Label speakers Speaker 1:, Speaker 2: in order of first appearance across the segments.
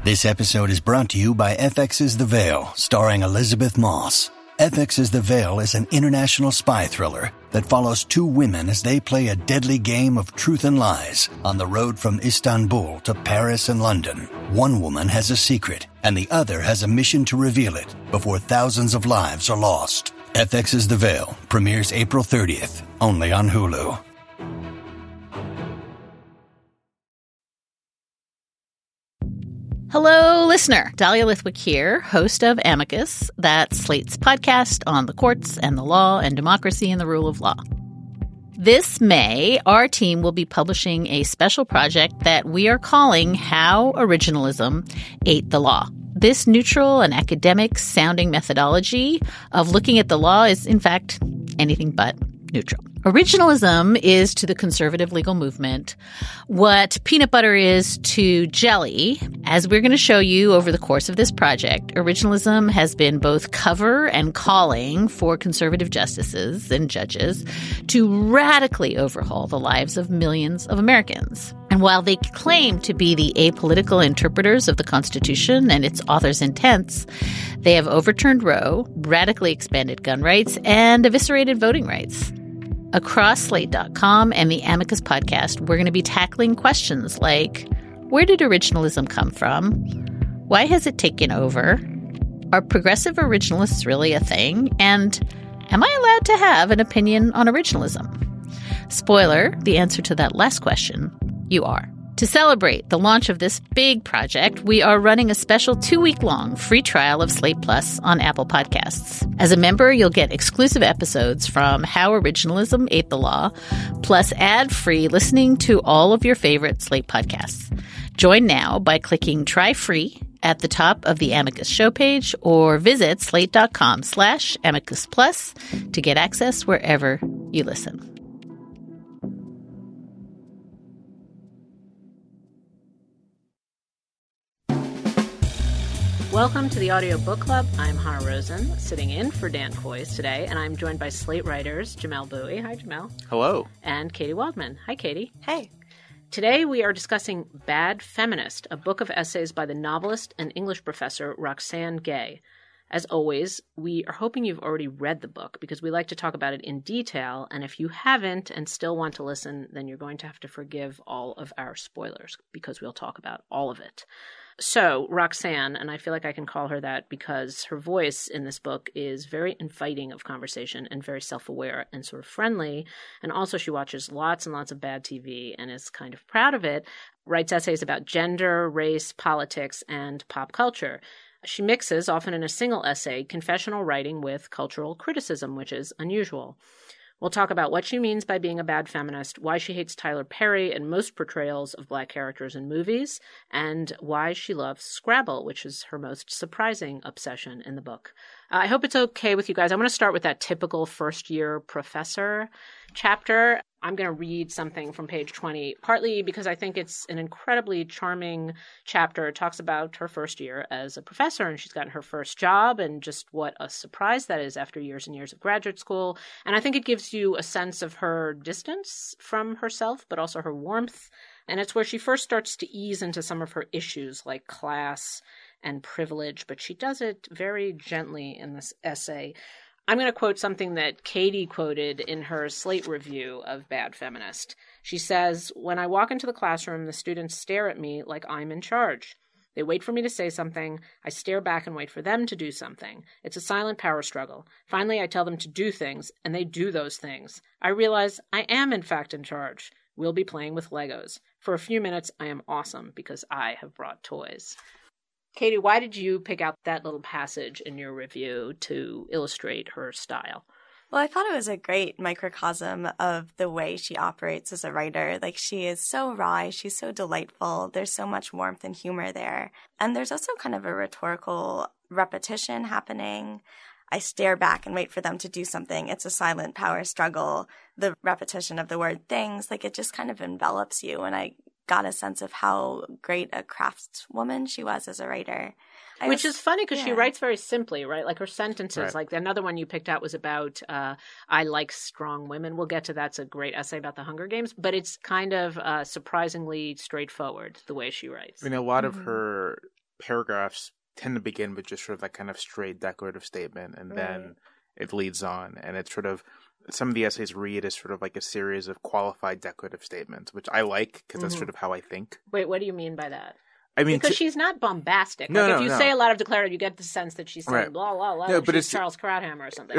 Speaker 1: This episode is brought to you by FX's The Veil, starring Elizabeth Moss. FX's The Veil is an international spy thriller that follows two women as they play a deadly game of truth and lies on the road from Istanbul to Paris and London. One woman has a secret, and the other has a mission to reveal it before thousands of lives are lost. FX's The Veil premieres April 30th, only on Hulu.
Speaker 2: Hello, listener. Dahlia Lithwick here, host of Amicus, that's Slate's podcast on the courts and the law and democracy and the rule of law. This May, our team will be publishing a special project that we are calling How Originalism Ate the Law. This neutral and academic-sounding methodology of looking at the law is, in fact, anything but neutral. Originalism is to the conservative legal movement what peanut butter is to jelly. As we're going to show you over the course of this project, originalism has been both cover and calling for conservative justices and judges to radically overhaul the lives of millions of Americans. And while they claim to be the apolitical interpreters of the Constitution and its author's intents, they have overturned Roe, radically expanded gun rights, and eviscerated voting rights. Across Slate.com and the Amicus podcast, we're going to be tackling questions like, where did originalism come from? Why has it taken over? Are progressive originalists really a thing? And am I allowed to have an opinion on originalism? Spoiler, the answer to that last question, you are. To celebrate the launch of this big project, we are running a special 2-week-long free trial of Slate Plus on Apple Podcasts. As a member, you'll get exclusive episodes from How Originalism Ate the Law, plus ad-free listening to all of your favorite Slate podcasts. Join now by clicking Try Free at the top of the Amicus show page or visit slate.com/Amicus Plus to get access wherever you listen. Welcome to the Audio Book Club. I'm Hannah Rosen, sitting in for Dan Kois today, and I'm joined by Slate writers Jamelle Bouie. Hi, Jamelle.
Speaker 3: Hello.
Speaker 2: And Katie Waldman. Hi, Katie.
Speaker 4: Hey.
Speaker 2: Today we are discussing Bad Feminist, a book of essays by the novelist and English professor Roxane Gay. As always, we are hoping you've already read the book because we like to talk about it in detail, and if you haven't and still want to listen, then you're going to have to forgive all of our spoilers because we'll talk about all of it. So, Roxane, and I feel like I can call her that because her voice in this book is very inviting of conversation and very self-aware and sort of friendly. And also she watches lots and lots of bad TV and is kind of proud of it, writes essays about gender, race, politics, and pop culture. She mixes, often in a single essay, confessional writing with cultural criticism, which is unusual. We'll talk about what she means by being a bad feminist, why she hates Tyler Perry and most portrayals of Black characters in movies, and why she loves Scrabble, which is her most surprising obsession in the book. I hope it's okay with you guys. I want to start with that typical first-year professor chapter. I'm going to read something from page 20, partly because I think it's an incredibly charming chapter. It talks about her first year as a professor, and she's gotten her first job, and just what a surprise that is after years and years of graduate school. And I think it gives you a sense of her distance from herself, but also her warmth. And it's where she first starts to ease into some of her issues, like class and privilege, but she does it very gently in this essay. I'm going to quote something that Katie quoted in her Slate review of Bad Feminist. She says, "When I walk into the classroom, the students stare at me like I'm in charge. They wait for me to say something. I stare back and wait for them to do something. It's a silent power struggle. Finally, I tell them to do things, and they do those things. I realize I am, in fact, in charge. We'll be playing with Legos. For a few minutes, I am awesome because I have brought toys." Katie, why did you pick out that little passage in your review to illustrate her style?
Speaker 4: Well, I thought it was a great microcosm of the way she operates as a writer. Like, she is so wry, she's so delightful, there's so much warmth and humor there. And there's also kind of a rhetorical repetition happening. I stare back and wait for them to do something. It's a silent power struggle. The repetition of the word things, like, it just kind of envelops you. And I got a sense of how great a craftswoman she was as a writer.
Speaker 2: Which is funny because she writes very simply, right? Like her sentences,
Speaker 3: right.
Speaker 2: Like another one you picked out was about, I like strong women. We'll get to that's a great essay about the Hunger Games, but it's kind of surprisingly straightforward the way she writes.
Speaker 3: I mean, a lot of her paragraphs tend to begin with just sort of that kind of straight declarative statement, and then it leads on, and it's sort of, some of the essays read as sort of like a series of qualified declarative statements, which I like because that's sort of how I think.
Speaker 2: Wait, what do you mean by that?
Speaker 3: I mean,
Speaker 2: because she's not bombastic.
Speaker 3: No,
Speaker 2: like if you say a lot of declarative, you get the sense that she's saying blah blah blah. No, but it's Charles Krauthammer or something.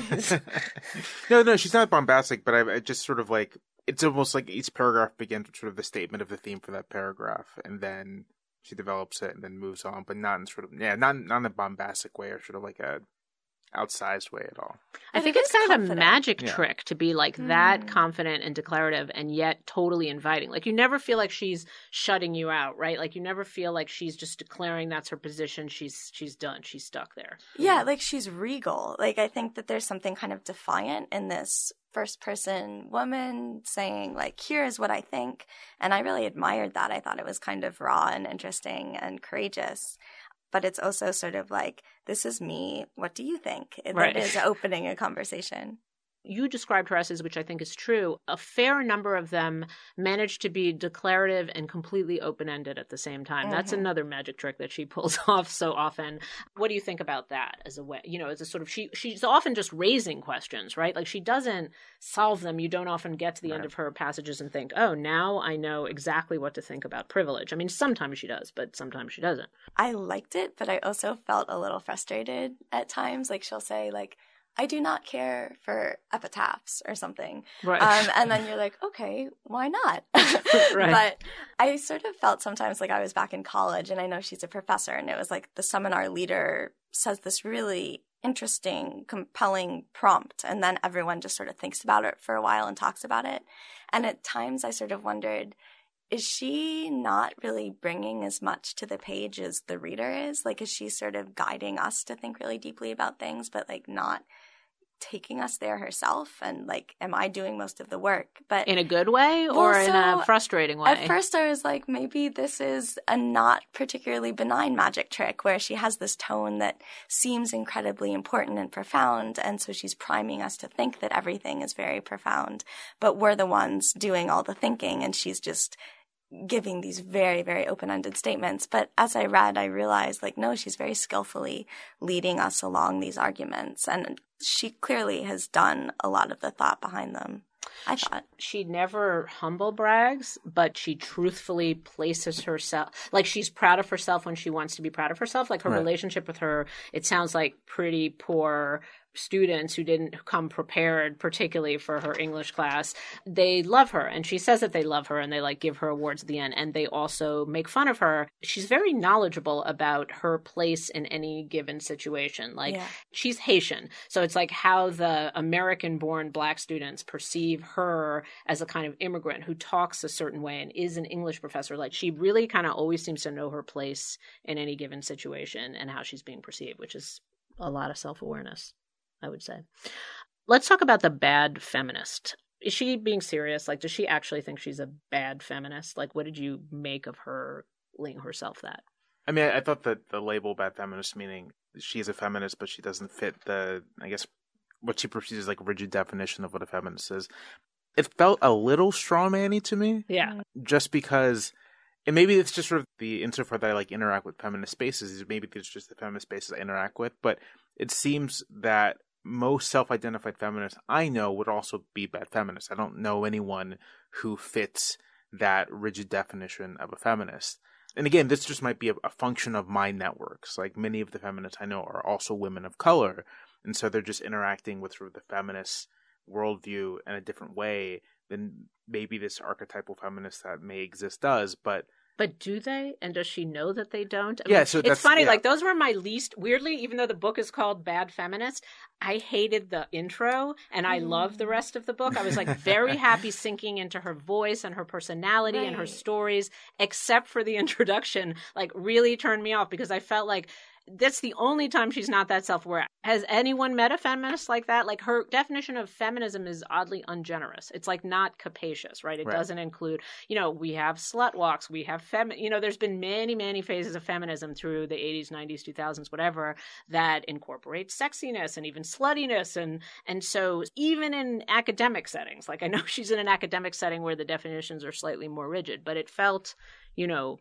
Speaker 3: no, she's not bombastic. But I just sort of like, it's almost like each paragraph begins with sort of the statement of the theme for that paragraph, and then she develops it and then moves on, but not in sort of not in a bombastic way or sort of like a outsized way at all.
Speaker 2: I think it's kind of a magic trick to be like that confident and declarative and yet totally inviting. Like you never feel like she's shutting you out, right? Like you never feel like she's just declaring that's her position. She's done. She's stuck there.
Speaker 4: Yeah, like she's regal. Like I think that there's something kind of defiant in this first person woman saying like, here is what I think. And I really admired that. I thought it was kind of raw and interesting and courageous. But it's also sort of like, this is me. What do you think?
Speaker 2: Right.
Speaker 4: That is opening a conversation.
Speaker 2: You described her essays, which I think is true. A fair number of them manage to be declarative and completely open-ended at the same time. That's another magic trick that she pulls off so often. What do you think about that as a way, as a sort of, she's often just raising questions, right? Like she doesn't solve them. You don't often get to the end of her passages and think, oh, now I know exactly what to think about privilege. I mean, sometimes she does, but sometimes she doesn't.
Speaker 4: I liked it, but I also felt a little frustrated at times. Like she'll say like, I do not care for epitaphs or something.
Speaker 2: Right.
Speaker 4: And then you're like, okay, why not?
Speaker 2: Right.
Speaker 4: But I sort of felt sometimes like I was back in college, and I know she's a professor, and it was like the seminar leader says this really interesting, compelling prompt, and then everyone just sort of thinks about it for a while and talks about it. And at times I sort of wondered, is she not really bringing as much to the page as the reader is? Like, is she sort of guiding us to think really deeply about things, but like not taking us there herself? And like, am I doing most of the work? But
Speaker 2: in a good way or in a frustrating way?
Speaker 4: At first I was like, maybe this is a not particularly benign magic trick where she has this tone that seems incredibly important and profound, and so she's priming us to think that everything is very profound, but we're the ones doing all the thinking, and she's just giving these very, very open-ended statements. But as I read, I realized, like, no, she's very skillfully leading us along these arguments. And she clearly has done a lot of the thought behind them, I thought.
Speaker 2: She never humble brags, but she truthfully places herself, like she's proud of herself when she wants to be proud of herself. Like her relationship with her, it sounds like pretty poor students who didn't come prepared, particularly for her English class, they love her. And she says that they love her and they like give her awards at the end. And they also make fun of her. She's very knowledgeable about her place in any given situation. Like she's Haitian. So it's like how the American-born Black students perceive her as a kind of immigrant who talks a certain way and is an English professor. Like she really kind of always seems to know her place in any given situation and how she's being perceived, which is a lot of self-awareness, I would say. Let's talk about the bad feminist. Is she being serious? Like, does she actually think she's a bad feminist? Like, what did you make of her calling herself that?
Speaker 3: I mean, I thought that the label bad feminist, meaning she's a feminist, but she doesn't fit the, I guess, what she perceives as like rigid definition of what a feminist is. It felt a little strawman-y to me.
Speaker 2: Yeah.
Speaker 3: Just because, and maybe it's just sort of the insofar that I like interact with feminist spaces, maybe it's just the feminist spaces I interact with, but it seems that most self-identified feminists I know would also be bad feminists. I don't know anyone who fits that rigid definition of a feminist. And again, this just might be a function of my networks. Like many of the feminists I know are also women of color. And so they're just interacting with sort of the feminist worldview in a different way than maybe this archetypal feminist that may exist does. But
Speaker 2: do they? And does she know that they don't?
Speaker 3: I mean, so
Speaker 2: it's funny. Like those were my least, weirdly, even though the book is called Bad Feminist, I hated the intro and I loved the rest of the book. I was like very happy sinking into her voice and her personality and her stories, except for the introduction, like really turned me off because I felt like that's the only time she's not that self-aware. Has anyone met a feminist like that? Like her definition of feminism is oddly ungenerous. It's like not capacious, right? It doesn't include, we have slut walks, we have there's been many, many phases of feminism through the 80s, 90s, 2000s, whatever, that incorporate sexiness and even sluttiness. And so even in academic settings, like I know she's in an academic setting where the definitions are slightly more rigid, but it felt,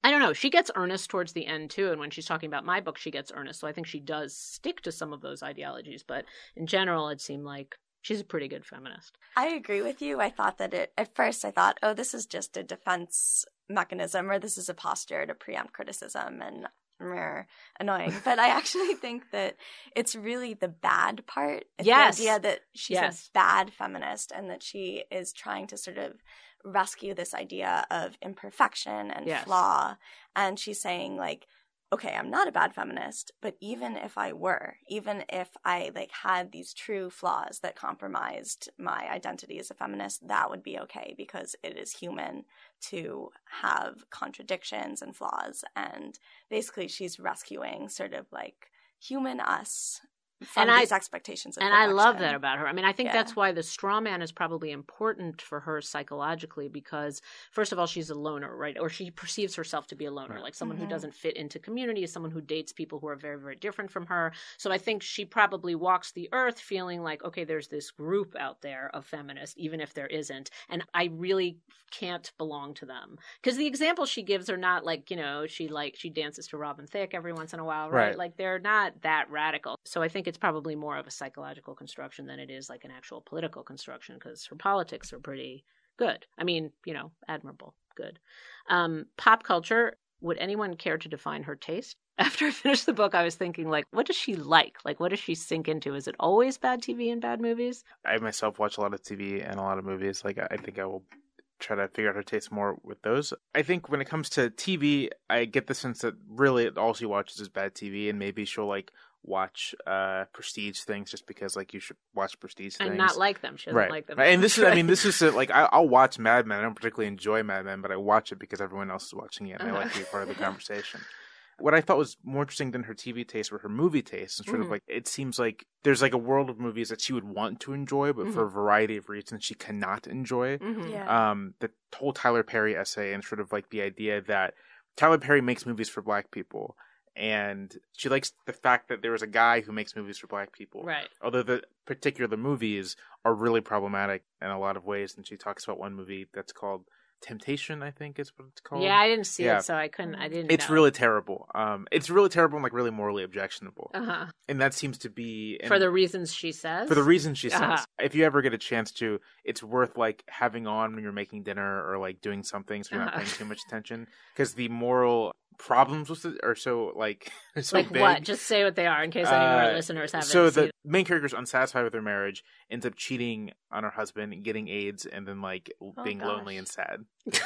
Speaker 2: I don't know. She gets earnest towards the end, too. And when she's talking about my book, she gets earnest. So I think she does stick to some of those ideologies. But in general, it seemed like she's a pretty good feminist.
Speaker 4: I agree with you. I thought that at first I thought, oh, this is just a defense mechanism, or this is a posture to preempt criticism, and annoying. But I actually think that it's really the bad part. It's
Speaker 2: yes.
Speaker 4: the idea that she's a bad feminist and that she is trying to sort of rescue this idea of imperfection and flaw. And she's saying, like, okay, I'm not a bad feminist, but even if I were, even if I had these true flaws that compromised my identity as a feminist, that would be okay, because it is human to have contradictions and flaws. And basically she's rescuing sort of human us from these expectations of perfection.
Speaker 2: I love that about her. I mean, I think that's why the straw man is probably important for her psychologically, because first of all, she's a loner, right? Or she perceives herself to be a loner, like someone who doesn't fit into community, someone who dates people who are very, very different from her. So I think she probably walks the earth feeling like, okay, there's this group out there of feminists, even if there isn't, and I really can't belong to them. Because the examples she gives are not she dances to Robin Thicke every once in a while, right? Like they're not that radical. So I think it's probably more of a psychological construction than it is like an actual political construction, because her politics are pretty good. I mean, admirable, good. Pop culture, would anyone care to define her taste? After I finished the book, I was thinking, what does she like? What does she sink into? Is it always bad TV and bad movies?
Speaker 3: I myself watch a lot of TV and a lot of movies. I think I will try to figure out her taste more with those. I think when it comes to TV, I get the sense that really all she watches is bad TV, and maybe she'll watch prestige things just because you should watch prestige things
Speaker 2: and not like them. She doesn't like them.
Speaker 3: And this is I'll watch Mad Men. I don't particularly enjoy Mad Men, but I watch it because everyone else is watching it and I like to be part of the conversation. What I thought was more interesting than her TV taste were her movie tastes, and sort of it seems like there's a world of movies that she would want to enjoy, but for a variety of reasons she cannot enjoy. The whole Tyler Perry essay, and sort of the idea that Tyler Perry makes movies for Black people. And she likes the fact that there is a guy who makes movies for Black people.
Speaker 2: Right.
Speaker 3: Although the particular movies are really problematic in a lot of ways. And she talks about one movie that's called Temptation, I think is what it's called.
Speaker 2: Yeah, I didn't see it, so I didn't
Speaker 3: It's
Speaker 2: know.
Speaker 3: really terrible. It's really terrible and really morally objectionable. And that seems to be...
Speaker 2: For the reasons she says?
Speaker 3: For the reasons she says. If you ever get a chance to, it's worth having on when you're making dinner or doing something so you're not paying too much attention. Because the moral problems with it are so so big.
Speaker 2: What? Just say what they are in case any of our listeners haven't
Speaker 3: seen
Speaker 2: it. So
Speaker 3: the main character's unsatisfied with her marriage, ends up cheating on her husband, getting AIDS, and then being lonely and sad.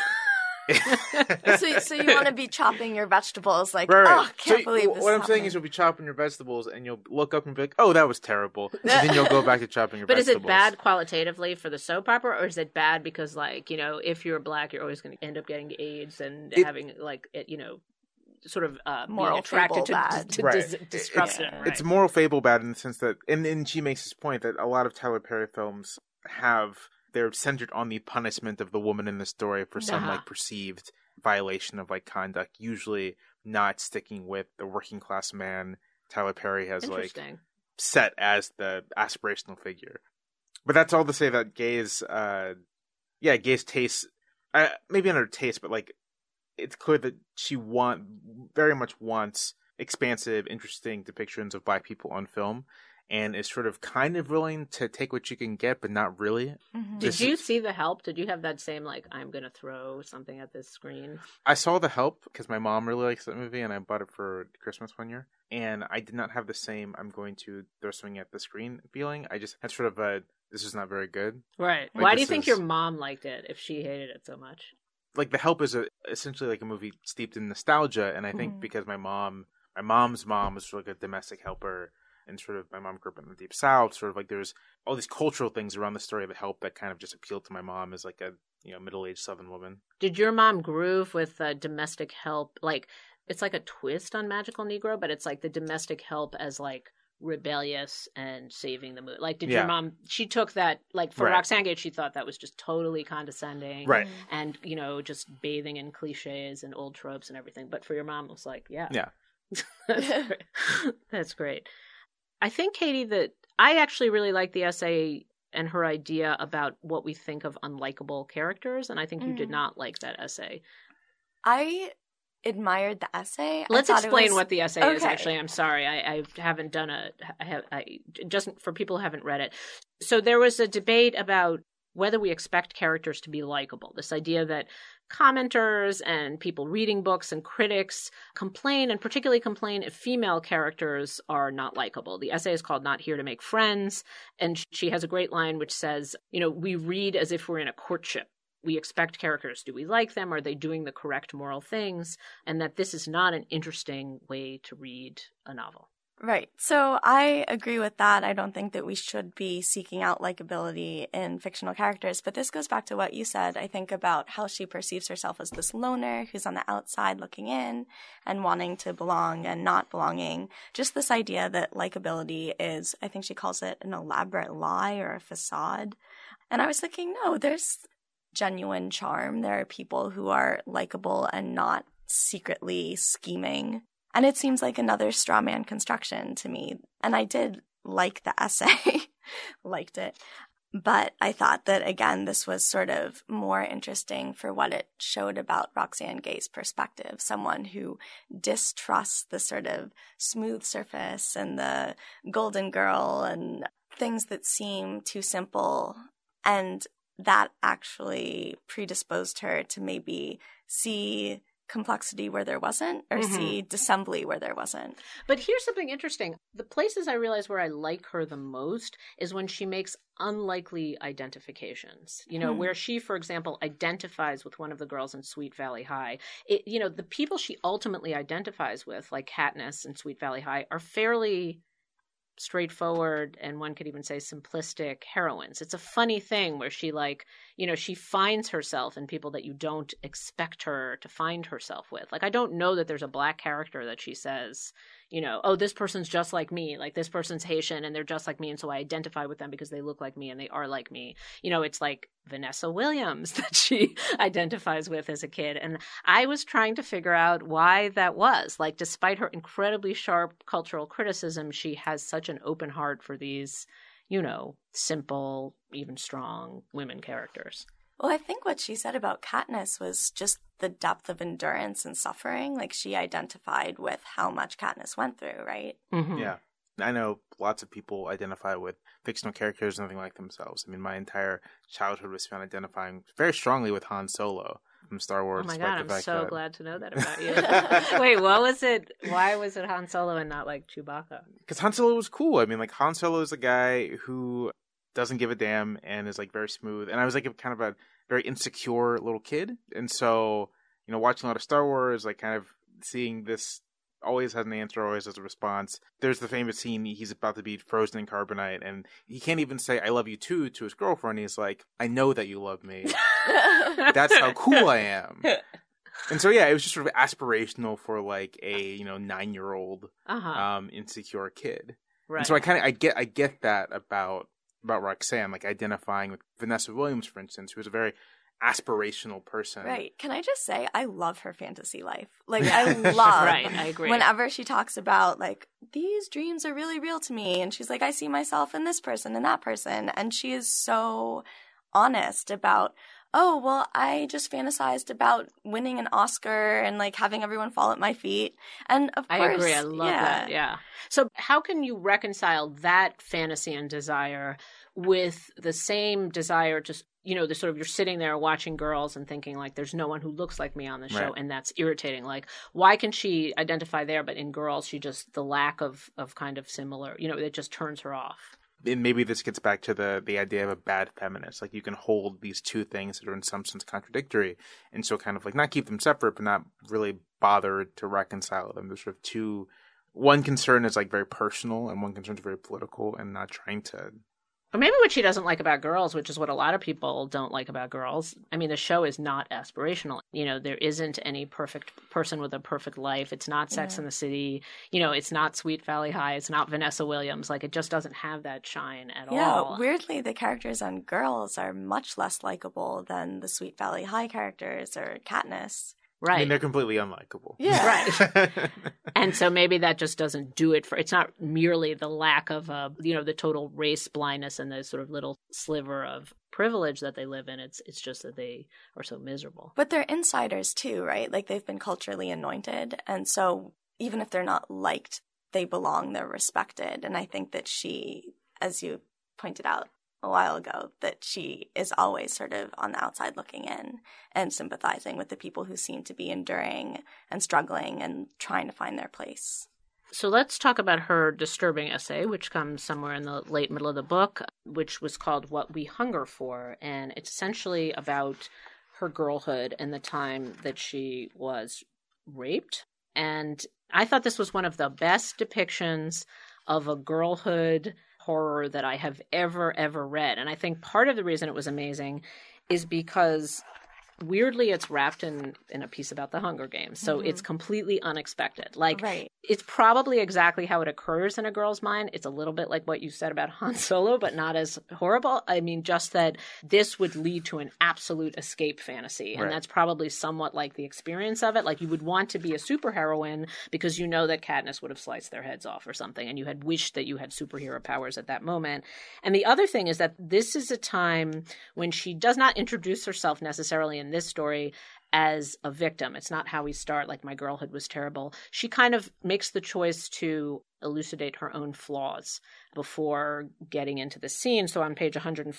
Speaker 4: So you want to be chopping your vegetables
Speaker 3: right.
Speaker 4: Oh, can't believe this.
Speaker 3: What I'm saying is you'll be chopping your vegetables and you'll look up and be like, oh, that was terrible. And then you'll go back to chopping your vegetables.
Speaker 2: But is it bad qualitatively for the soap opera, or is it bad because if you're Black, you're always going to end up getting AIDS and having sort of
Speaker 4: moral
Speaker 2: being attracted to destruction.
Speaker 3: Right. It's moral fable bad in the sense that, and she makes this point that a lot of Tyler Perry films they're centered on the punishment of the woman in the story for some perceived violation of conduct, usually not sticking with the working class man Tyler Perry has set as the aspirational figure. But that's all to say that Gay's taste, maybe not her taste, but it's clear that she very much wants expansive, interesting depictions of Black people on film, and is sort of kind of willing to take what you can get, but not really.
Speaker 2: Did you see The Help? Did you have that same, I'm going to throw something at this screen?
Speaker 3: I saw The Help because my mom really likes that movie, and I bought it for Christmas one year. And I did not have the same, I'm going to throw something at the screen feeling. I just had sort of this is not very good.
Speaker 2: Right. Why do you think your mom liked it if she hated it so much?
Speaker 3: The Help is essentially a movie steeped in nostalgia, and I think because my mom's mom was sort of a domestic helper, and sort of my mom grew up in the Deep South, sort of there's all these cultural things around the story of The Help that kind of just appealed to my mom as a middle-aged Southern woman.
Speaker 2: Did your mom groove with domestic help? It's a twist on Magical Negro, but it's the domestic help as rebellious and saving the mood. Did your mom, she took that, for Roxane Gay, she thought that was just totally condescending.
Speaker 3: Right.
Speaker 2: And, just bathing in cliches and old tropes and everything. But for your mom, it was yeah. That's great. That's great. I think, Katie, that I actually really like the essay and her idea about what we think of unlikable characters. And I think you did not like that essay.
Speaker 4: I admired the essay.
Speaker 2: Let's explain what the essay is,
Speaker 4: Okay.
Speaker 2: actually. I'm sorry. I haven't done just for people who haven't read it. So there was a debate about whether we expect characters to be likable. This idea that commenters and people reading books and critics complain, and particularly complain if female characters are not likable. The essay is called Not Here to Make Friends, and she has a great line which says, we read as if we're in a courtship. We expect characters. Do we like them? Are they doing the correct moral things? And that this is not an interesting way to read a novel.
Speaker 4: Right. So I agree with that. I don't think that we should be seeking out likability in fictional characters. But this goes back to what you said, I think, about how she perceives herself as this loner who's on the outside looking in and wanting to belong and not belonging. Just this idea that likability is, I think she calls it an elaborate lie or a facade. And I was thinking, no, there's genuine charm. There are people who are likable and not secretly scheming. And it seems like another straw man construction to me. And I did like the essay, liked it. But I thought that, again, this was sort of more interesting for what it showed about Roxane Gay's perspective, someone who distrusts the sort of smooth surface and the golden girl and things that seem too simple. And that actually predisposed her to maybe see complexity where there wasn't, or see dissembly where there wasn't.
Speaker 2: But here's something interesting. The places I realize where I like her the most is when she makes unlikely identifications. Where she, for example, identifies with one of the girls in Sweet Valley High. The people she ultimately identifies with, like Katniss in Sweet Valley High, are fairly straightforward, and one could even say simplistic heroines. It's a funny thing where she she finds herself in people that you don't expect her to find herself with. Like, I don't know that there's a Black character that she says, oh, this person's just like me, like this person's Haitian and they're just like me, and so I identify with them because they look like me and they are like me. It's like Vanessa Williams that she identifies with as a kid. And I was trying to figure out why that was. Like, despite her incredibly sharp cultural criticism, she has such an open heart for these, simple, even strong women characters.
Speaker 4: Well, I think what she said about Katniss was just the depth of endurance and suffering. Like, she identified with how much Katniss went through, right?
Speaker 2: Mm-hmm.
Speaker 3: Yeah. I know lots of people identify with fictional characters, nothing like themselves. I mean, my entire childhood was spent identifying very strongly with Han Solo from Star Wars.
Speaker 2: Oh my God, I'm so glad to know that about you. Wait, what was it? Why was it Han Solo and not like Chewbacca?
Speaker 3: Because Han Solo was cool. I mean, like, Han Solo is a guy who doesn't give a damn and is like very smooth. And I was like kind of a very insecure little kid. And so, watching a lot of Star Wars, like kind of seeing this always has an answer, always has a response. There's the famous scene, he's about to be frozen in carbonite and he can't even say, I love you too, to his girlfriend. He's like, I know that you love me. That's how cool I am. And so, yeah, it was just sort of aspirational for like a, 9-year-old insecure kid. Right. And so I get that about Roxane, like identifying with Vanessa Williams, for instance, who was a very aspirational person.
Speaker 4: Right. Can I just say, I love her fantasy life. Like, I love,
Speaker 2: right, I agree.
Speaker 4: Whenever she talks about, like, these dreams are really real to me. And she's like, I see myself in this person and that person. And she is so honest about, oh, well, I just fantasized about winning an Oscar and, like, having everyone fall at my feet. And, of course,
Speaker 2: I agree. I love that. Yeah. So how can you reconcile that fantasy and desire with the same desire to, the sort of, you're sitting there watching girls and thinking, like, there's no one who looks like me on the show, right. And that's irritating. Like, why can she identify there, but in girls, she just, the lack of kind of similar, it just turns her off.
Speaker 3: And maybe this gets back to the idea of a bad feminist. Like, you can hold these two things that are in some sense contradictory, and so kind of like not keep them separate, but not really bother to reconcile them. There's sort of two. One concern is like very personal, and one concern is very political, and not trying to.
Speaker 2: Or maybe what she doesn't like about girls, which is what a lot of people don't like about girls. I mean, the show is not aspirational. There isn't any perfect person with a perfect life. It's not Sex and the City. It's not Sweet Valley High. It's not Vanessa Williams. Like, it just doesn't have that shine at all.
Speaker 4: Yeah, weirdly, the characters on Girls are much less likable than the Sweet Valley High characters or Katniss.
Speaker 2: Right.
Speaker 3: I mean, they're completely unlikable.
Speaker 4: Yeah.
Speaker 2: Right. And so maybe that just doesn't do it for, it's not merely the lack of, the total race blindness and the sort of little sliver of privilege that they live in. It's just that they are so miserable.
Speaker 4: But they're insiders too, right? Like they've been culturally anointed. And so even if they're not liked, they belong, they're respected. And I think that she, as you pointed out a while ago, that she is always sort of on the outside looking in and sympathizing with the people who seem to be enduring and struggling and trying to find their place.
Speaker 2: So let's talk about her disturbing essay, which comes somewhere in the late middle of the book, which was called What We Hunger For. And it's essentially about her girlhood and the time that she was raped. And I thought this was one of the best depictions of a girlhood horror that I have ever read. And I think part of the reason it was amazing is because weirdly it's wrapped in a piece about the Hunger Games. So it's completely unexpected. Like,
Speaker 4: right.
Speaker 2: It's probably exactly how it occurs in a girl's mind. It's a little bit like what you said about Han Solo, but not as horrible. I mean, just that this would lead to an absolute escape fantasy. And that's probably somewhat like the experience of it. Like you would want to be a superheroine because you know that Katniss would have sliced their heads off or something. And you had wished that you had superhero powers at that moment. And the other thing is that this is a time when she does not introduce herself necessarily in this story as a victim. It's not how we start, like my girlhood was terrible. She kind of makes the choice to elucidate her own flaws before getting into the scene. So on page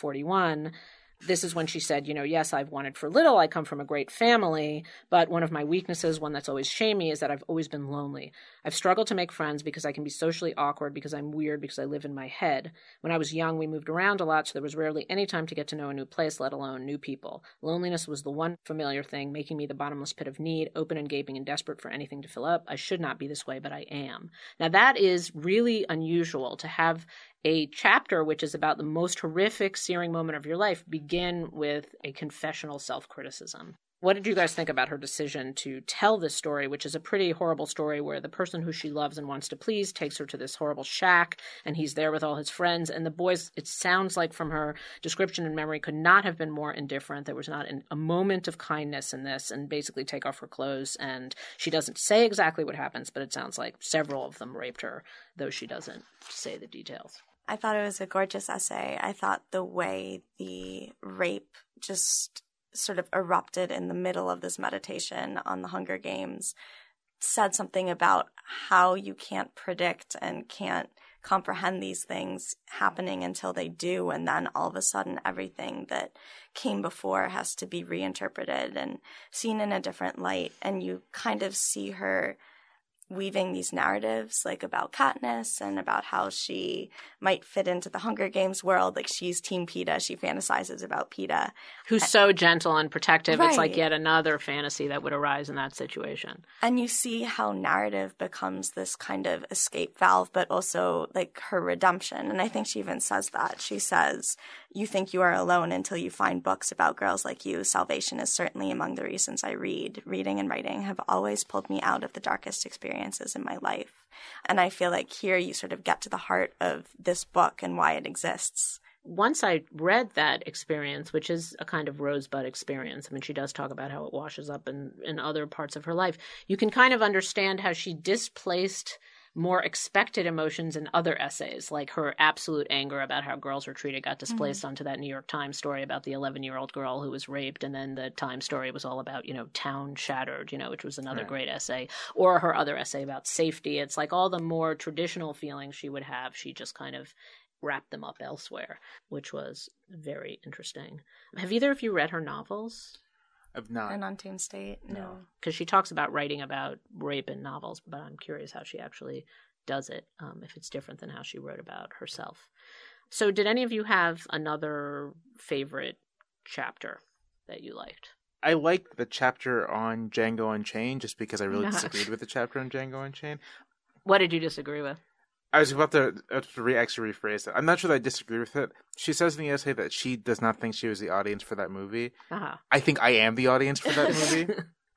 Speaker 2: 141, this is when she said, yes, I've wanted for little. I come from a great family, but one of my weaknesses, one that's always shamed me, is that I've always been lonely. I've struggled to make friends because I can be socially awkward, because I'm weird, because I live in my head. When I was young, we moved around a lot, so there was rarely any time to get to know a new place, let alone new people. Loneliness was the one familiar thing, making me the bottomless pit of need, open and gaping and desperate for anything to fill up. I should not be this way, but I am. Now that is really unusual to have a chapter which is about the most horrific, searing moment of your life begin with a confessional self-criticism. What did you guys think about her decision to tell this story, which is a pretty horrible story where the person who she loves and wants to please takes her to this horrible shack and he's there with all his friends, and the boys, it sounds like from her description and memory, could not have been more indifferent. There was not a moment of kindness in this, and basically take off her clothes, and she doesn't say exactly what happens, but it sounds like several of them raped her, though she doesn't say the details.
Speaker 4: I thought it was a gorgeous essay. I thought the way the rape just sort of erupted in the middle of this meditation on the Hunger Games said something about how you can't predict and can't comprehend these things happening until they do, and then all of a sudden everything that came before has to be reinterpreted and seen in a different light. And you kind of see her weaving these narratives like about Katniss and about how she might fit into the Hunger Games world. Like she's Team Peeta. She fantasizes about Peeta.
Speaker 2: Who's so gentle and protective.
Speaker 4: Right.
Speaker 2: It's like yet another fantasy that would arise in that situation.
Speaker 4: And you see how narrative becomes this kind of escape valve, but also like her redemption. And I think she even says that. She says, you think you are alone until you find books about girls like you. Salvation is certainly among the reasons I read. Reading and writing have always pulled me out of the darkest experiences in my life. And I feel like here you sort of get to the heart of this book and why it exists.
Speaker 2: Once I read that experience, which is a kind of rosebud experience, I mean, she does talk about how it washes up in other parts of her life, you can kind of understand how she displaced more expected emotions in other essays, like her absolute anger about how girls are treated got displaced onto that New York Times story about the 11-year-old girl who was raped, and then the Times story was all about, town shattered, which was another great essay, or her other essay about safety. It's like all the more traditional feelings she would have, she just kind of wrapped them up elsewhere, which was very interesting. Have either of you read her novels?
Speaker 3: I've not.
Speaker 4: And on Toon State, no.
Speaker 2: Because she talks about writing about rape in novels, but I'm curious how she actually does it, if it's different than how she wrote about herself. So did any of you have another favorite chapter that you liked?
Speaker 3: I liked the chapter on Django Unchained just because I really disagreed with the chapter on Django Unchained.
Speaker 2: What did you disagree with?
Speaker 3: I was about to actually rephrase it. I'm not sure that I disagree with it. She says in the essay that she does not think she was the audience for that movie.
Speaker 2: Uh-huh.
Speaker 3: I think I am the audience for that movie.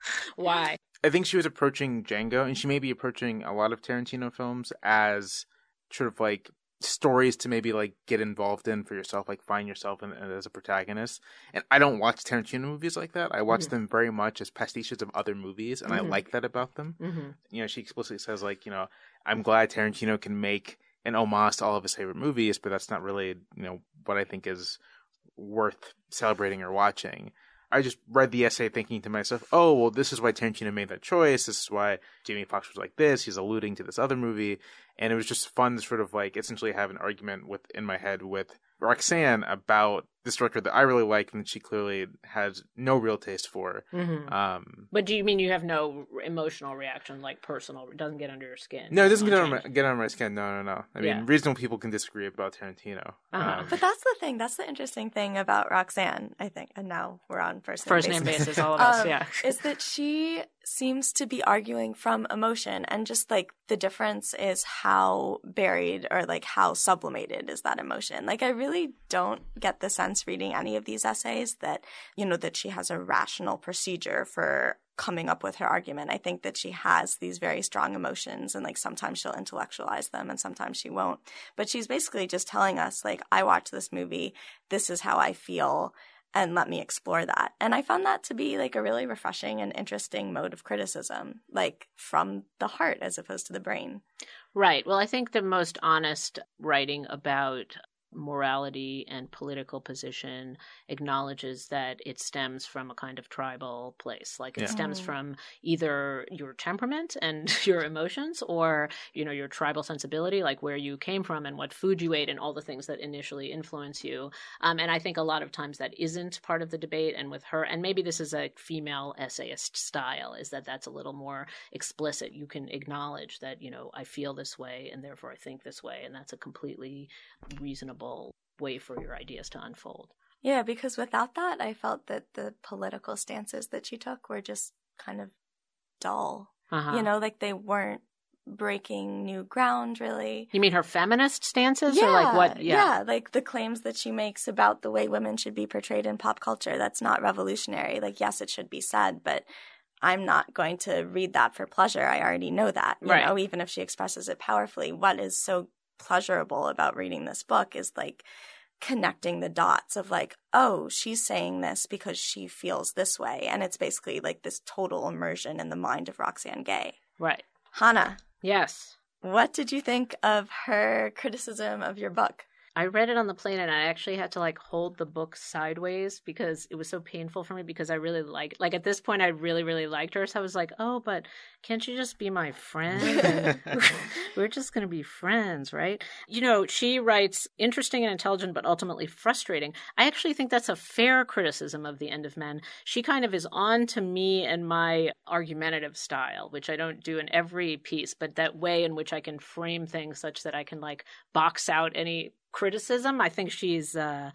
Speaker 2: Why?
Speaker 3: I think she was approaching Django, and she may be approaching a lot of Tarantino films as sort of like stories to maybe like get involved in for yourself, like find yourself in as a protagonist. And I don't watch Tarantino movies like that. I watch them very much as pastiches of other movies, and I like that about them. She explicitly says like, I'm glad Tarantino can make an homage to all of his favorite movies, but that's not really, what I think is worth celebrating or watching. I just read the essay thinking to myself, oh, well, this is why Tarantino made that choice. This is why Jamie Foxx was like this. He's alluding to this other movie. And it was just fun to sort of like essentially have an argument in my head with Roxanne about this director that I really like and she clearly has no real taste for.
Speaker 2: Mm-hmm. But do you mean you have no emotional reaction, like personal? It doesn't get under your skin?
Speaker 3: No, it doesn't get under my skin. No. I mean, reasonable people can disagree about Tarantino.
Speaker 4: But that's the thing. That's the interesting thing about Roxanne, I think. And now we're on first
Speaker 2: name basis, all of us, yeah.
Speaker 4: Is that she seems to be arguing from emotion, and just like the difference is how buried or like how sublimated is that emotion. Like I really don't get the sense reading any of these essays that, you know, that she has a rational procedure for coming up with her argument. I think that she has these very strong emotions, and like sometimes she'll intellectualize them and sometimes she won't. But she's basically just telling us like, I watched this movie, this is how I feel, and let me explore that. And I found that to be like a really refreshing and interesting mode of criticism, like from the heart as opposed to the brain.
Speaker 2: Right. Well, I think the most honest writing about morality and political position acknowledges that it stems from a kind of tribal place. Like it stems from either your temperament and your emotions, or, you know, your tribal sensibility, like where you came from and what food you ate and all the things that initially influence you. And I think a lot of times that isn't part of the debate. And with her, and maybe this is a female essayist style, is that that's a little more explicit. You can acknowledge that, you know, I feel this way and therefore I think this way. And that's a completely reasonable way for your ideas to unfold.
Speaker 4: Yeah, because without that, I felt that the political stances that she took were just kind of dull. You know, like they weren't breaking new ground, really.
Speaker 2: You mean her feminist stances? Or like what?
Speaker 4: Yeah, like the claims that she makes about the way women should be portrayed in pop culture. That's not revolutionary. Like, yes, it should be said, but I'm not going to read that for pleasure. I already know that. You know, even if she expresses it powerfully. What is so pleasurable about reading this book is like connecting the dots of like, oh, she's saying this because she feels this way. And it's basically like this total immersion in the mind of Roxane Gay.
Speaker 2: Right.
Speaker 4: Hannah.
Speaker 2: Yes.
Speaker 4: What did you think of her criticism of your book?
Speaker 2: I read it on the plane and I actually had to like hold the book sideways because it was so painful for me, because I really like at this point I really, really liked her. So I was like, oh, but can't you just be my friend? We're just going to be friends, right? You know, she writes interesting and intelligent, but ultimately frustrating. I actually think that's a fair criticism of The End of Men. She kind of is on to me and my argumentative style, which I don't do in every piece, but that way in which I can frame things such that I can like box out any criticism. I think she's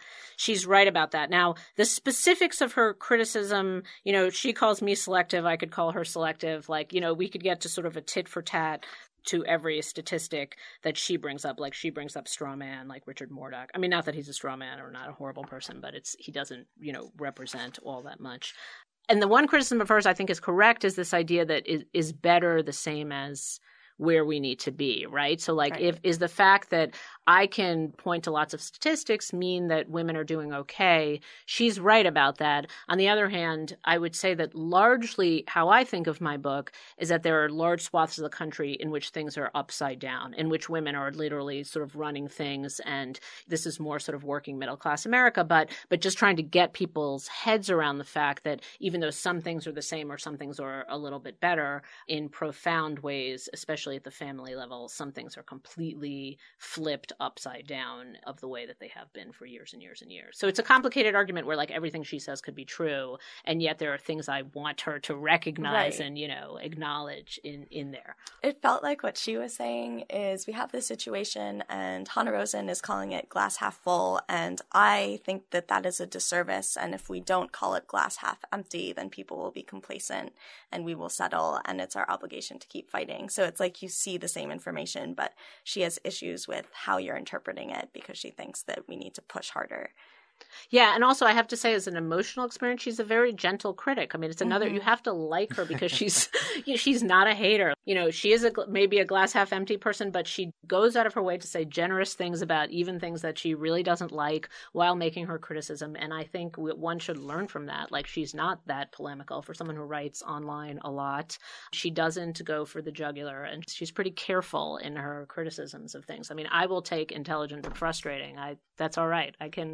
Speaker 2: right about that. Now, the specifics of her criticism, you know, she calls me selective. I could call her selective. Like, you know, we could get to sort of a tit for tat to every statistic that she brings up. Like she brings up straw man, like Richard Murdoch. I mean, not that he's a straw man or not a horrible person, but he doesn't, you know, represent all that much. And the one criticism of hers I think is correct is this idea that is better the same as where we need to be, right? So like is the fact that I can point to lots of statistics mean that women are doing okay? She's right about that. On the other hand, I would say that largely how I think of my book is that there are large swaths of the country in which things are upside down, in which women are literally sort of running things. And this is more sort of working middle class America, but just trying to get people's heads around the fact that even though some things are the same or some things are a little bit better in profound ways, especially at the family level, some things are completely flipped upside down of the way that they have been for years and years and years. So it's a complicated argument where like everything she says could be true, and yet there are things I want her to recognize and, you know, acknowledge in there. It
Speaker 4: felt like what she was saying is we have this situation and Hannah Rosen is calling it glass half full, and I think that that is a disservice, and if we don't call it glass half empty, then people will be complacent and we will settle, and it's our obligation to keep fighting. So it's like you see the same information, but she has issues with how you're interpreting it because she thinks that we need to push harder.
Speaker 2: Yeah, and also I have to say, as an emotional experience, she's a very gentle critic. I mean, it's another, you have to like her because she's she's not a hater. You know, she is maybe a glass half empty person, but she goes out of her way to say generous things about even things that she really doesn't like while making her criticism. And I think one should learn from that. Like, she's not that polemical for someone who writes online a lot. She doesn't go for the jugular, and she's pretty careful in her criticisms of things. I mean, I will take intelligent but frustrating. That's all right.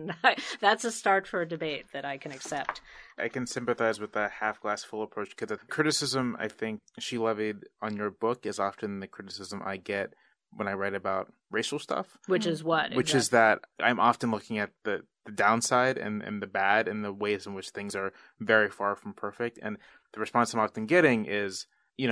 Speaker 2: That's a start for a debate that I can accept.
Speaker 3: I can sympathize with that half-glass full approach because the criticism I think she levied on your book is often the criticism I get when I write about racial stuff.
Speaker 2: Which is what?
Speaker 3: Which is that I'm often looking at the downside and the bad and the ways in which things are very far from perfect. And the response I'm often getting is,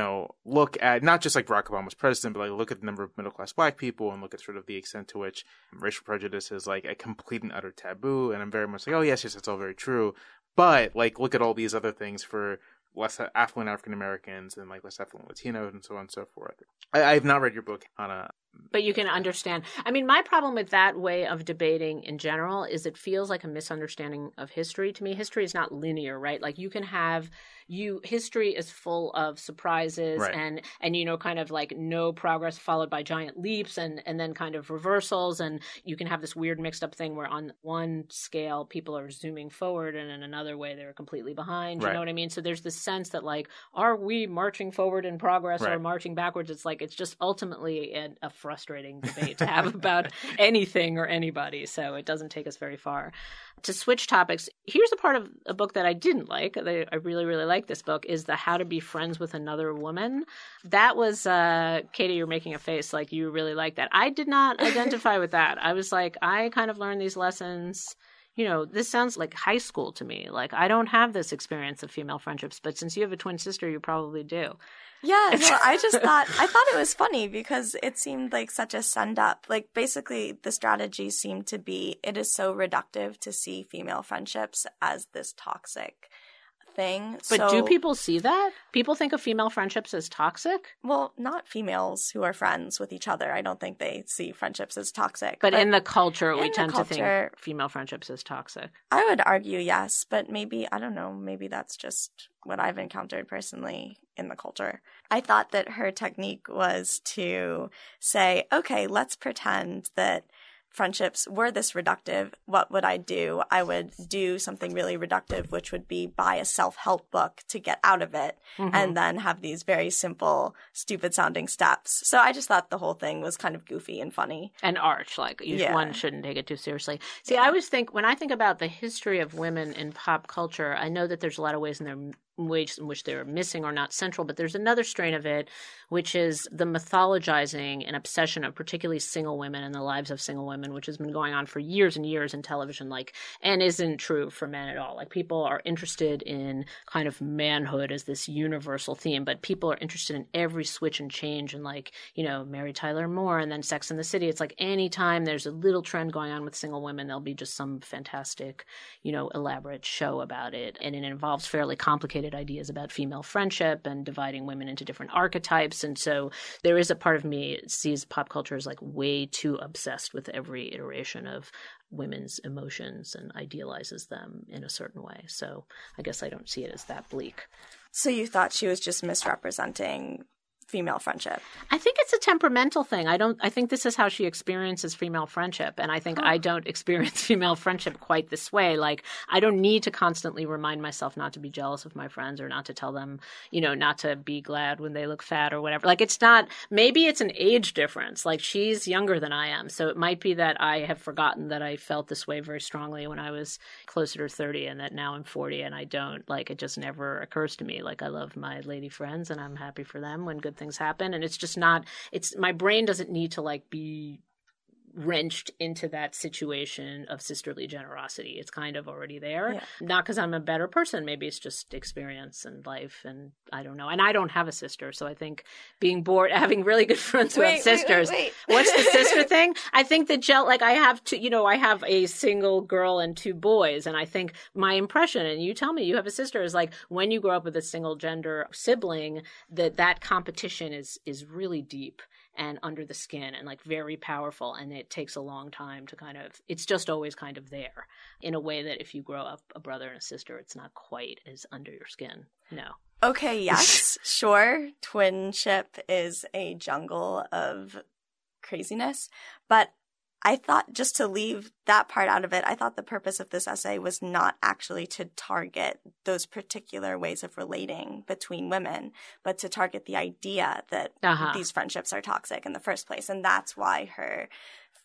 Speaker 3: look at not just like Barack Obama's president, but like look at the number of middle-class black people and look at sort of the extent to which racial prejudice is like a complete and utter taboo. And I'm very much like, oh, yes, that's all very true. But like, look at all these other things for less affluent African Americans and like less affluent Latinos and so on and so forth. I have not read your book, Hannah.
Speaker 2: But you can understand. I mean, my problem with that way of debating in general is it feels like a misunderstanding of history. To me, history is not linear, right? Like you can have history is full of surprises
Speaker 3: right.
Speaker 2: and kind of like no progress followed by giant leaps and then kind of reversals. And you can have this weird mixed up thing where on one scale people are zooming forward and in another way they're completely behind. You know what I mean? So there's this sense that like, are we marching forward in progress or marching backwards? It's like, it's just ultimately a frustrating debate to have about anything or anybody. So it doesn't take us very far. To switch topics, here's a part of a book that I didn't like. I really, really like this book is the How to Be Friends with Another Woman. That was, Katie, you're making a face like you really like that. I did not identify with that. I was like, I kind of learned these lessons. This sounds like high school to me. Like, I don't have this experience of female friendships, but since you have a twin sister, you probably do.
Speaker 4: Yeah, no, I thought it was funny because it seemed like such a send up. Like basically the strategy seemed to be it is so reductive to see female friendships as this toxic thing.
Speaker 2: But do people see that? People think of female friendships as toxic?
Speaker 4: Well, not females who are friends with each other. I don't think they see friendships as toxic.
Speaker 2: But in the culture, we tend to think female friendships as toxic.
Speaker 4: I would argue yes, but maybe, I don't know, maybe that's just what I've encountered personally in the culture. I thought that her technique was to say, okay, let's pretend that friendships were this reductive. What would I do? I would do something really reductive, which would be buy a self-help book to get out of it and then have these very simple, stupid sounding steps. So I just thought the whole thing was kind of goofy and funny.
Speaker 2: And arch, like one shouldn't take it too seriously. See, I always think when I think about the history of women in pop culture, I know that there's a lot of ways in which they're missing or not central, but there's another strain of it, which is the mythologizing and obsession of particularly single women and the lives of single women, which has been going on for years and years in television, and isn't true for men at all. Like people are interested in kind of manhood as this universal theme, but people are interested in every switch and change and Mary Tyler Moore and then Sex and the City. It's like anytime there's a little trend going on with single women, there'll be just some fantastic, elaborate show about it. And it involves fairly complicated ideas about female friendship and dividing women into different archetypes. And so there is a part of me that sees pop culture as like way too obsessed with every iteration of women's emotions and idealizes them in a certain way. So I guess I don't see it as that bleak.
Speaker 4: So you thought she was just misrepresenting female friendship?
Speaker 2: I think it's a temperamental thing. I think this is how she experiences female friendship. And I think I don't experience female friendship quite this way. Like, I don't need to constantly remind myself not to be jealous of my friends or not to tell them, not to be glad when they look fat or whatever. Like, it's not, maybe it's an age difference. Like, she's younger than I am. So it might be that I have forgotten that I felt this way very strongly when I was closer to 30 and that now I'm 40 and I don't. Like, it just never occurs to me. Like, I love my lady friends and I'm happy for them when good things happen, and it's just not, my brain doesn't need to be wrenched into that situation of sisterly generosity. It's kind of already there. Yeah. Not because I'm a better person. Maybe it's just experience and life, and I don't know. And I don't have a sister, so I think being bored, having really good friends who have sisters.
Speaker 4: Wait.
Speaker 2: What's the sister thing? I think that I have I have a single girl and two boys, and I think my impression, and you tell me you have a sister, is like when you grow up with a single gender sibling, that competition is really deep and under the skin and very powerful, and it takes a long time to it's just always kind of there in a way that if you grow up a brother and a sister, it's not quite as under your skin. No.
Speaker 4: Okay, yes, sure. Twinship is a jungle of craziness, but I thought, just to leave that part out of it, I thought the purpose of this essay was not actually to target those particular ways of relating between women, but to target the idea that these friendships are toxic in the first place. And that's why her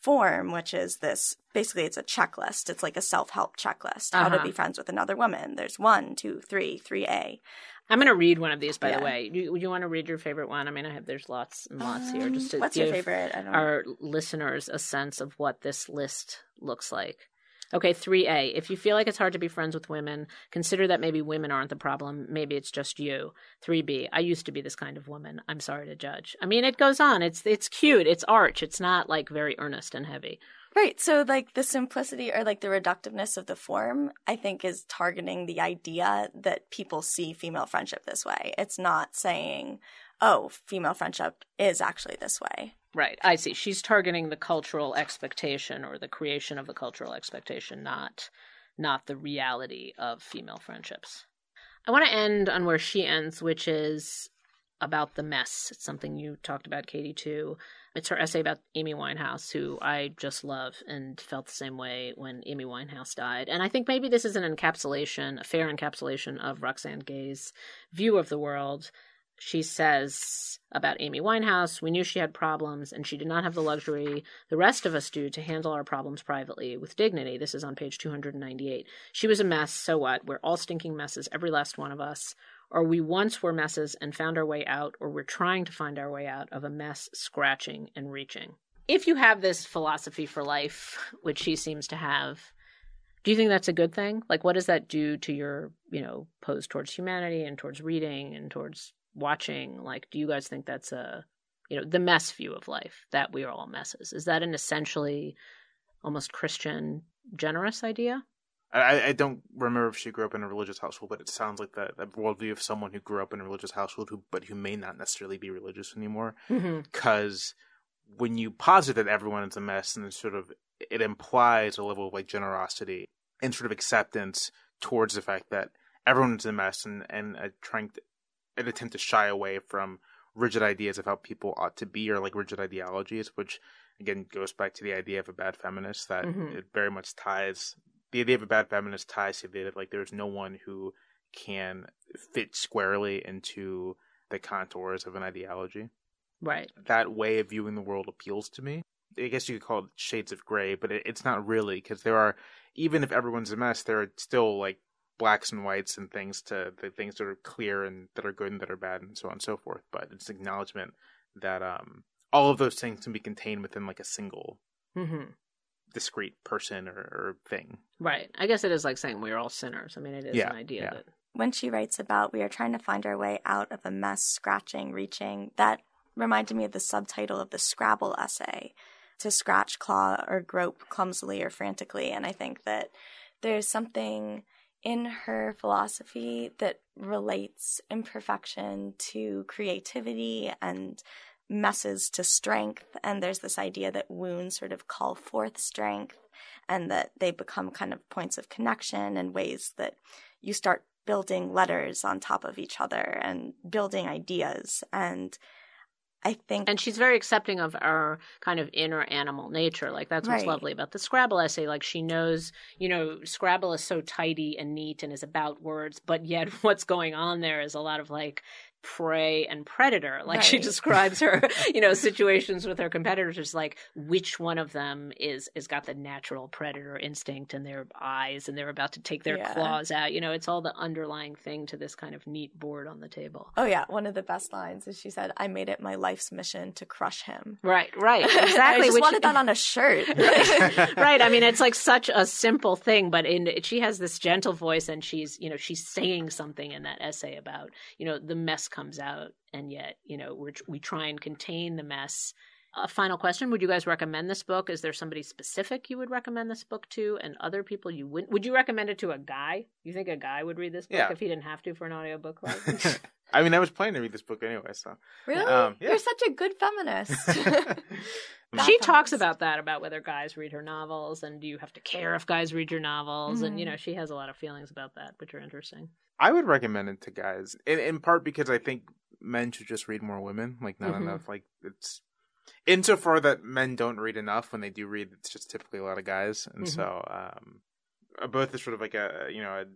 Speaker 4: form, which is this, basically it's a checklist. It's like a self-help checklist, how to be friends with another woman. There's 1, 2, 3, 3A.
Speaker 2: I'm going to read one of these, by the way. Would you want to read your favorite one? I mean, there's lots and lots here. Just to
Speaker 4: what's
Speaker 2: give
Speaker 4: your favorite?
Speaker 2: our listeners a sense of what this list looks like. Okay, 3A. If you feel like it's hard to be friends with women, consider that maybe women aren't the problem. Maybe it's just you. 3B. I used to be this kind of woman. I'm sorry to judge. I mean, it goes on. It's cute. It's arch. It's not like very earnest and heavy.
Speaker 4: Right. So like the simplicity or like the reductiveness of the form, I think, is targeting the idea that people see female friendship this way. It's not saying, oh, female friendship is actually this way.
Speaker 2: Right. I see. She's targeting the cultural expectation or the creation of the cultural expectation, not the reality of female friendships. I want to end on where she ends, which is about the mess. It's something you talked about, Katie, too. It's her essay about Amy Winehouse, who I just love and felt the same way when Amy Winehouse died. And I think maybe this is a fair encapsulation of Roxane Gay's view of the world. She says about Amy Winehouse, we knew she had problems and she did not have the luxury the rest of us do to handle our problems privately with dignity. This is on page 298. She was a mess, so what? We're all stinking messes, every last one of us. Or we once were messes and found our way out, or we're trying to find our way out of a mess, scratching and reaching. If you have this philosophy for life, which she seems to have, do you think that's a good thing? Like, what does that do to your, pose towards humanity and towards reading and towards watching? Like, do you guys think that's the mess view of life, that we are all messes? Is that an essentially almost Christian, generous idea?
Speaker 3: I don't remember if she grew up in a religious household, but it sounds like the worldview of someone who grew up in a religious household but who may not necessarily be religious anymore. Because when you posit that everyone is a mess, and it implies a level of like generosity and sort of acceptance towards the fact that everyone's a mess, and an attempt to shy away from rigid ideas of how people ought to be, or like rigid ideologies, which again goes back to the idea of a bad feminist, that it very much ties. The idea of a bad feminist ties to the idea that like there's no one who can fit squarely into the contours of an ideology.
Speaker 2: Right.
Speaker 3: That way of viewing the world appeals to me. I guess you could call it shades of gray, but it's not really, because there are, even if everyone's a mess, there are still like blacks and whites and things that are clear and that are good and that are bad and so on and so forth. But it's acknowledgement that all of those things can be contained within like a single discrete person or thing.
Speaker 2: Right. I guess it is like saying we're all sinners. I mean, it is an idea that...
Speaker 4: When she writes about we are trying to find our way out of a mess, scratching, reaching, that reminded me of the subtitle of the Scrabble essay, to scratch, claw, or grope clumsily or frantically. And I think that there's something in her philosophy that relates imperfection to creativity and messes to strength. And there's this idea that wounds sort of call forth strength, and that they become kind of points of connection and ways that you start building letters on top of each other and building ideas. And I think...
Speaker 2: And she's very accepting of our kind of inner animal nature. Like, that's what's lovely about the Scrabble essay. Like, she knows, Scrabble is so tidy and neat and is about words, but yet what's going on there is a lot of, like, prey and predator. Like, she describes her, situations with her competitors, like which one of them is got the natural predator instinct in their eyes and they're about to take their claws out. It's all the underlying thing to this kind of neat board on the table.
Speaker 4: Oh yeah, one of the best lines is she said, "I made it my life's mission to crush him."
Speaker 2: Right, exactly.
Speaker 4: I just wanted that on a shirt.
Speaker 2: Right. I mean, it's like such a simple thing, but she has this gentle voice, and she's saying something in that essay about the mess comes out, and yet we try and contain the mess. A final question: would you guys recommend this book? Is there somebody specific you would recommend this book to, and other people you wouldn't? Would you recommend it to a guy? You think a guy would read this book if he didn't have to for an audiobook club?
Speaker 3: I mean, I was planning to read this book anyway, so.
Speaker 4: Really? You're such a good feminist.
Speaker 2: She talks about that, about whether guys read her novels, and do you have to care if guys read your novels? And, she has a lot of feelings about that, which are interesting.
Speaker 3: I would recommend it to guys, in part because I think men should just read more women, like not enough. Like, it's insofar that men don't read enough. When they do read, it's just typically a lot of guys. And so both is sort of like a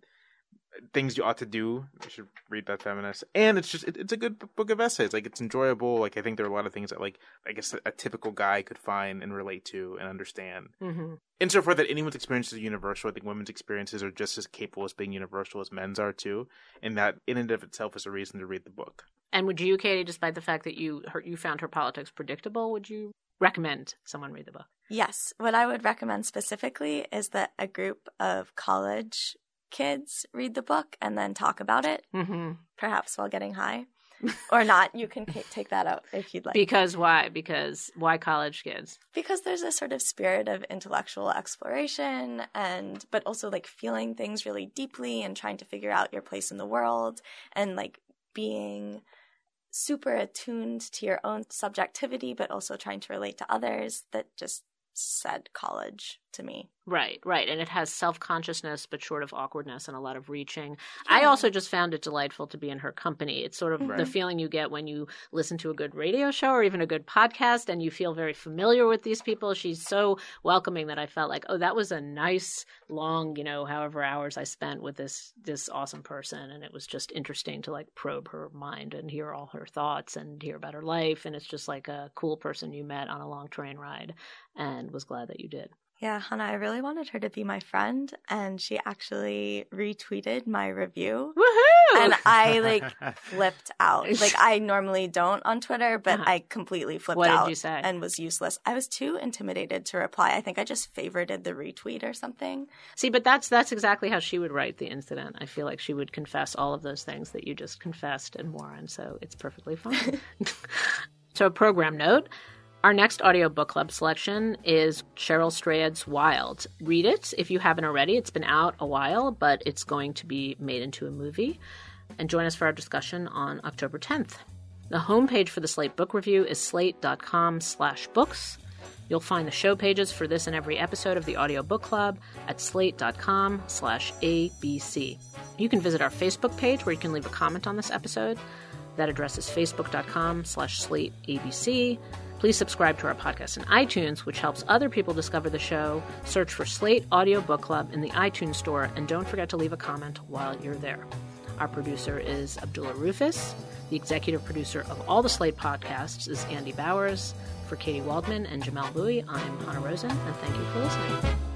Speaker 3: things you ought to do. You should read Bad Feminist. And it's a good book of essays. Like, it's enjoyable. Like, I think there are a lot of things that, like, I guess a typical guy could find and relate to and understand.
Speaker 2: Mm-hmm.
Speaker 3: Insofar that anyone's experiences are universal, I think women's experiences are just as capable as being universal as men's are too. And that in and of itself is a reason to read the book.
Speaker 2: And would you, Katie, despite the fact that you found her politics predictable, would you recommend someone read the book?
Speaker 4: Yes. What I would recommend specifically is that a group of college kids read the book and then talk about it, perhaps while getting high. Or not. You can take that out if you'd like.
Speaker 2: Because why? Because why college kids?
Speaker 4: Because there's a sort of spirit of intellectual exploration but also like feeling things really deeply and trying to figure out your place in the world and like being super attuned to your own subjectivity, but also trying to relate to others. That just said college to me.
Speaker 2: Right. And it has self-consciousness, but short of awkwardness and a lot of reaching. Yeah. I also just found it delightful to be in her company. It's sort of the feeling you get when you listen to a good radio show or even a good podcast and you feel very familiar with these people. She's so welcoming that I felt like, oh, that was a nice, long, however hours I spent with this awesome person. And it was just interesting to like probe her mind and hear all her thoughts and hear about her life. And it's just like a cool person you met on a long train ride and was glad that you did.
Speaker 4: Yeah, Hannah, I really wanted her to be my friend, and she actually retweeted my review.
Speaker 2: Woohoo!
Speaker 4: And I, flipped out. Like, I normally don't on Twitter, but I completely flipped out.
Speaker 2: What did you say?
Speaker 4: And was useless. I was too intimidated to reply. I think I just favorited the retweet or something.
Speaker 2: See, but that's exactly how she would write the incident. I feel like she would confess all of those things that you just confessed and more, and so it's perfectly fine. So a program note. Our next audio book club selection is Cheryl Strayed's Wild. Read it if you haven't already. It's been out a while, but it's going to be made into a movie. And join us for our discussion on October 10th. The homepage for the Slate Book Review is slate.com/books. You'll find the show pages for this and every episode of the Audio Book Club at slate.com/ABC. You can visit our Facebook page where you can leave a comment on this episode. That address is facebook.com/slateabc. Please subscribe to our podcast in iTunes, which helps other people discover the show. Search for Slate Audio Book Club in the iTunes store, and don't forget to leave a comment while you're there. Our producer is Abdullah Rufus. The executive producer of all the Slate podcasts is Andy Bowers. For Katie Waldman and Jamel Bowie, I'm Hannah Rosen, and thank you for listening.